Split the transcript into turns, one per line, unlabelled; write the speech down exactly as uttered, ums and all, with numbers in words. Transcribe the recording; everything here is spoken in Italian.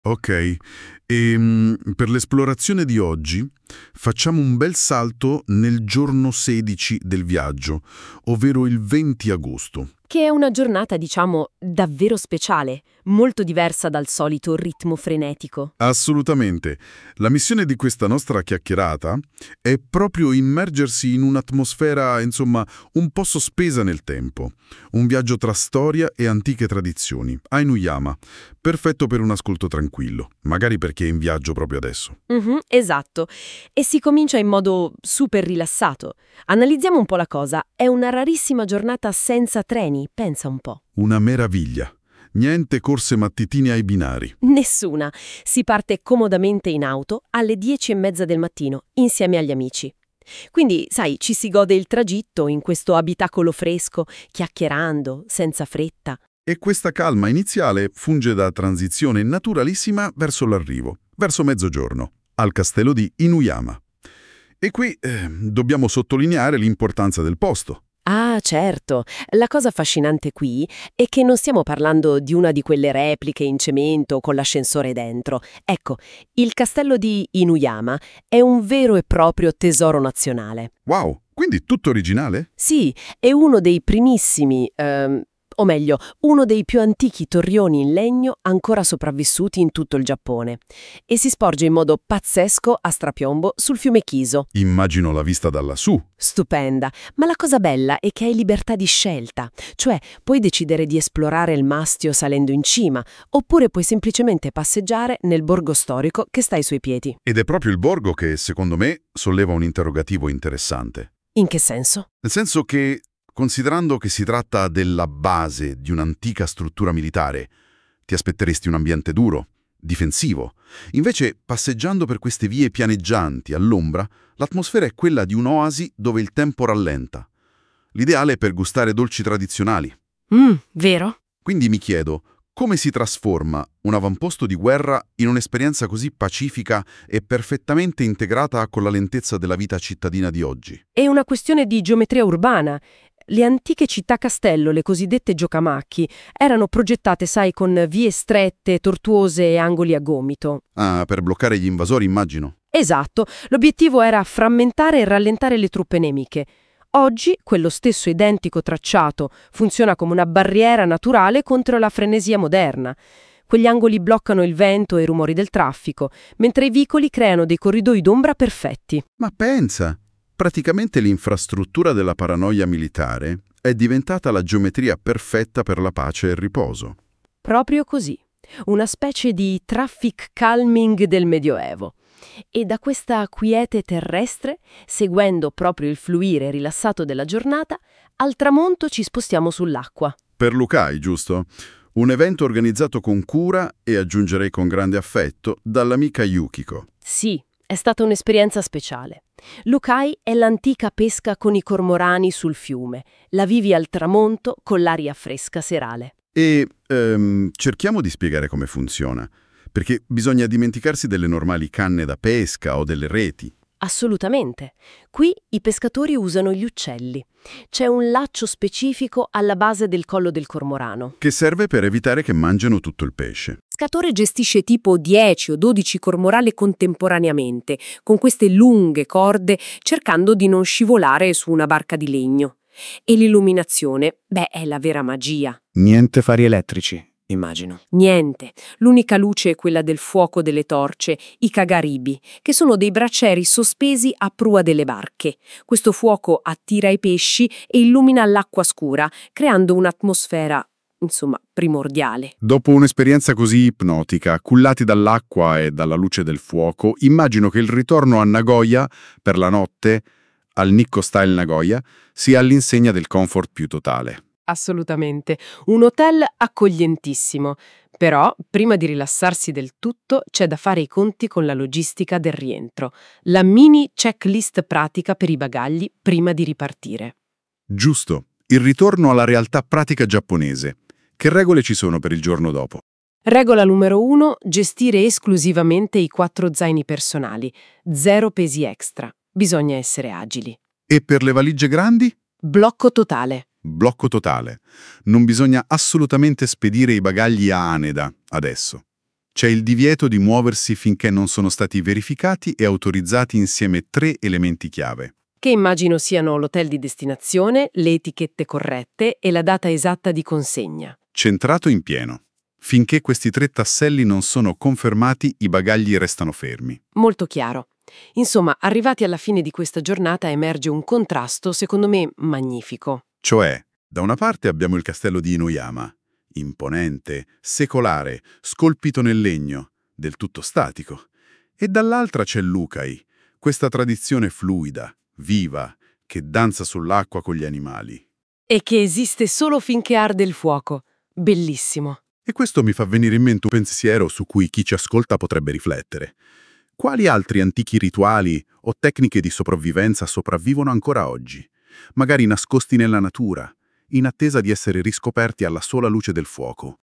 Ok, e mm, per l'esplorazione di oggi facciamo un bel salto nel giorno sedici del viaggio, ovvero il venti agosto.
Che è una giornata, diciamo, davvero speciale, molto diversa dal solito ritmo frenetico.
Assolutamente. La missione di questa nostra chiacchierata è proprio immergersi in un'atmosfera, insomma, un po' sospesa nel tempo. Un viaggio tra storia e antiche tradizioni, a Inuyama. Perfetto per un ascolto tranquillo, magari perché è in viaggio proprio adesso.
Mhm, esatto. E si comincia in modo super rilassato. Analizziamo un po' la cosa. È una rarissima giornata senza treni, pensa un po'.
Una meraviglia. Niente corse mattutine ai binari.
Nessuna. Si parte comodamente in auto alle dieci e mezza del mattino, insieme agli amici. Quindi, sai, ci si gode il tragitto in questo abitacolo fresco, chiacchierando, senza fretta.
E questa calma iniziale funge da transizione naturalissima verso l'arrivo, verso mezzogiorno, al castello di Inuyama. E qui eh, dobbiamo sottolineare l'importanza del posto.
Ah, certo. La cosa affascinante qui è che non stiamo parlando di una di quelle repliche in cemento con l'ascensore dentro. Ecco, il castello di Inuyama è un vero e proprio tesoro nazionale.
Wow, quindi tutto originale?
Sì, è uno dei primissimi, ehm, o meglio, uno dei più antichi torrioni in legno ancora sopravvissuti in tutto il Giappone. E si sporge in modo pazzesco a strapiombo sul fiume Kiso.
Immagino la vista da lassù.
Stupenda, ma la cosa bella è che hai libertà di scelta, cioè puoi decidere di esplorare il mastio salendo in cima, oppure puoi semplicemente passeggiare nel borgo storico che sta ai suoi piedi.
Ed è proprio il borgo che, secondo me, solleva un interrogativo interessante.
In che senso?
Nel senso che, considerando che si tratta della base di un'antica struttura militare, ti aspetteresti un ambiente duro, difensivo. Invece, passeggiando per queste vie pianeggianti all'ombra, l'atmosfera è quella di un'oasi dove il tempo rallenta. L'ideale per gustare dolci tradizionali.
Mmm, vero?
Quindi mi chiedo, come si trasforma un avamposto di guerra in un'esperienza così pacifica e perfettamente integrata con la lentezza della vita cittadina di oggi?
È una questione di geometria urbana. Le antiche città-castello, le cosiddette giocamacchi, erano progettate, sai, con vie strette, tortuose e angoli a gomito.
Ah, per bloccare gli invasori, immagino.
Esatto, l'obiettivo era frammentare e rallentare le truppe nemiche. Oggi quello stesso identico tracciato funziona come una barriera naturale contro la frenesia moderna. Quegli angoli bloccano il vento e i rumori del traffico, mentre i vicoli creano dei corridoi d'ombra perfetti.
Ma pensa, praticamente l'infrastruttura della paranoia militare è diventata la geometria perfetta per la pace e il riposo.
Proprio così, una specie di traffic calming del Medioevo. E da questa quiete terrestre, seguendo proprio il fluire rilassato della giornata, al tramonto ci spostiamo sull'acqua.
Per Lukai, giusto? Un evento organizzato con cura e, aggiungerei con grande affetto, dall'amica Yukiko.
Sì, è stata un'esperienza speciale. Lukai è l'antica pesca con i cormorani sul fiume. La vivi al tramonto con l'aria fresca serale.
E ehm, cerchiamo di spiegare come funziona, perché bisogna dimenticarsi delle normali canne da pesca o delle reti.
Assolutamente. Qui i pescatori usano gli uccelli. C'è un laccio specifico alla base del collo del cormorano.
Che serve per evitare che mangino tutto il pesce.
Il pescatore gestisce tipo dieci o dodici cormorali contemporaneamente, con queste lunghe corde, cercando di non scivolare su una barca di legno. E l'illuminazione, beh, è la vera magia.
Niente fari elettrici, immagino.
Niente. L'unica luce è quella del fuoco delle torce, i kagaribi, che sono dei braccieri sospesi a prua delle barche. Questo fuoco attira i pesci e illumina l'acqua scura, creando un'atmosfera, insomma, primordiale.
Dopo un'esperienza così ipnotica, cullati dall'acqua e dalla luce del fuoco, immagino che il ritorno a Nagoya per la notte, al Nikko Style Nagoya, sia all'insegna del comfort più totale.
Assolutamente. Un hotel accoglientissimo. Però, prima di rilassarsi del tutto, c'è da fare i conti con la logistica del rientro. La mini checklist pratica per i bagagli prima di ripartire.
Giusto, il ritorno alla realtà pratica giapponese. Che regole ci sono per il giorno dopo?
Regola numero uno, gestire esclusivamente i quattro zaini personali. Zero pesi extra. Bisogna essere agili.
E per le valigie grandi?
Blocco totale.
Blocco totale. Non bisogna assolutamente spedire i bagagli a Haneda, adesso. C'è il divieto di muoversi finché non sono stati verificati e autorizzati insieme tre elementi chiave.
Che immagino siano l'hotel di destinazione, le etichette corrette e la data esatta di consegna.
Centrato in pieno. Finché questi tre tasselli non sono confermati, i bagagli restano fermi.
Molto chiaro. Insomma, arrivati alla fine di questa giornata emerge un contrasto, secondo me, magnifico.
Cioè, da una parte abbiamo il castello di Inuyama, imponente, secolare, scolpito nel legno, del tutto statico. E dall'altra c'è l'Ukai, questa tradizione fluida, viva, che danza sull'acqua con gli animali.
E che esiste solo finché arde il fuoco. Bellissimo.
E questo mi fa venire in mente un pensiero su cui chi ci ascolta potrebbe riflettere. Quali altri antichi rituali o tecniche di sopravvivenza sopravvivono ancora oggi, magari nascosti nella natura, in attesa di essere riscoperti alla sola luce del fuoco?